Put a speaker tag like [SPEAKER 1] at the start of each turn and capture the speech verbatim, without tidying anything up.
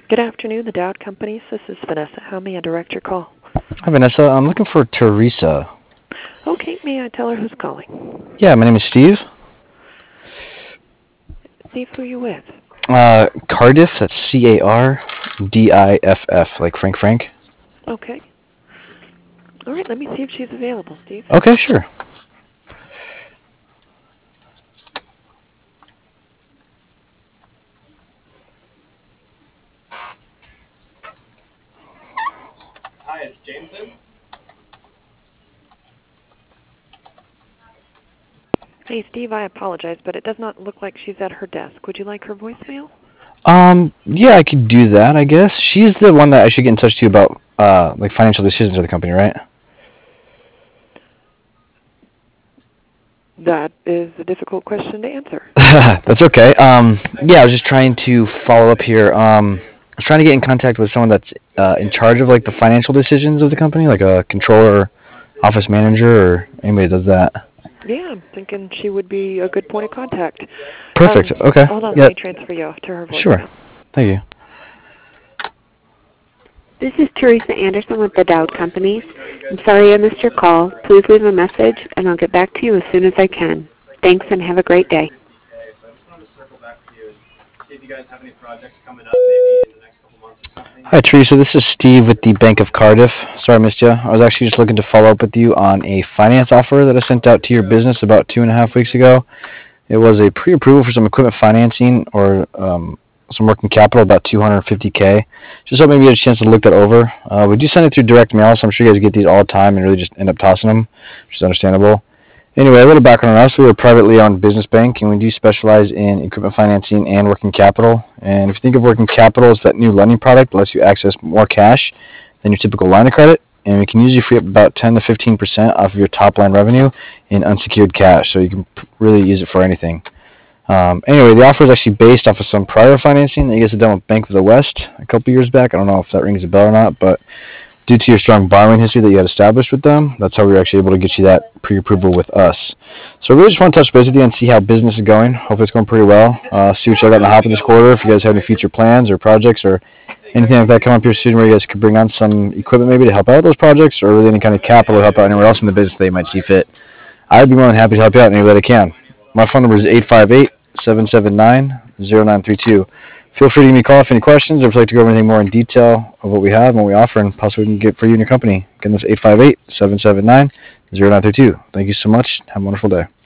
[SPEAKER 1] Good afternoon, the Dowd Companies. This is Vanessa. How may I direct your call?
[SPEAKER 2] Hi, Vanessa. I'm looking for Teresa.
[SPEAKER 1] Okay, may I tell her who's calling?
[SPEAKER 2] Yeah, my name is Steve.
[SPEAKER 1] Steve, who are you with?
[SPEAKER 2] Uh, Cardiff, that's C A R D I F F, like Frank Frank.
[SPEAKER 1] Okay. All right, let me see if she's available, Steve.
[SPEAKER 2] Okay, sure.
[SPEAKER 3] Hi, it's Jameson.
[SPEAKER 1] Hey, Steve, I apologize, but it does not look like she's at her desk. Would you like her voicemail?
[SPEAKER 2] Um, yeah, I could do that, I guess. She's the one that I should get in touch to about, uh, like financial decisions of the company, right?
[SPEAKER 1] That is a difficult question to answer.
[SPEAKER 2] That's okay. Um, yeah, I was just trying to follow up here. Um, I was trying to get in contact with someone that's uh, in charge of like the financial decisions of the company, like a controller, office manager, or anybody that does that.
[SPEAKER 1] Yeah, I'm thinking she would be a good point of contact.
[SPEAKER 2] Perfect.
[SPEAKER 1] Um,
[SPEAKER 2] Okay.
[SPEAKER 1] hold on,
[SPEAKER 2] Yeah.
[SPEAKER 1] let me transfer you off to her
[SPEAKER 2] Sure.
[SPEAKER 1] voicemail.
[SPEAKER 2] Thank you.
[SPEAKER 4] This is Teresa Anderson with the Dowd Companies. I'm sorry I missed your call. Please leave a message, and I'll get back to you as soon as I can. Thanks, and have a great day.
[SPEAKER 3] So I just wanted to circle back with you and see if you guys have any projects coming up maybe in the next couple months or something.
[SPEAKER 2] Hi, Teresa. This is Steve with the Bank of Cardiff. Sorry I missed you. I was actually just looking to follow up with you on a finance offer that I sent out to your business about two and a half weeks ago. It was a pre-approval for some equipment financing or um, some working capital, about two hundred fifty K. Just hope maybe you had a chance to look that over. Uh, we do send it through direct mail, so I'm sure you guys get these all the time and really just end up tossing them, which is understandable. Anyway, a little background on us. We're a privately owned business bank, and we do specialize in equipment financing and working capital. And if you think of working capital as that new lending product that lets you access more cash than your typical line of credit, and we can usually free up about ten to fifteen percent off of your top line revenue in unsecured cash, so you can really use it for anything. Um, anyway, the offer is actually based off of some prior financing that you guys have done with Bank of the West a couple years back. I don't know if that rings a bell or not, but due to your strong borrowing history that you had established with them, that's how we were actually able to get you that pre-approval with us. So I really just want to touch base with you and see how business is going. Hopefully it's going pretty well. Uh, see what you got in the hopper this quarter. If you guys have any future plans or projects or anything like that come up here soon where you guys could bring on some equipment maybe to help out those projects, or really any kind of capital to help out anywhere else in the business they might see fit, I'd be more than happy to help you out in any way that I can. My phone number is eight five eight, seven seven nine, zero nine three two. Feel free to give me a call if any questions or if you'd like to go over anything more in detail of what we have and what we offer and possibly we can get for you and your company. Again, that's eight five eight, seven seven nine, zero nine three two. Thank you so much. Have a wonderful day.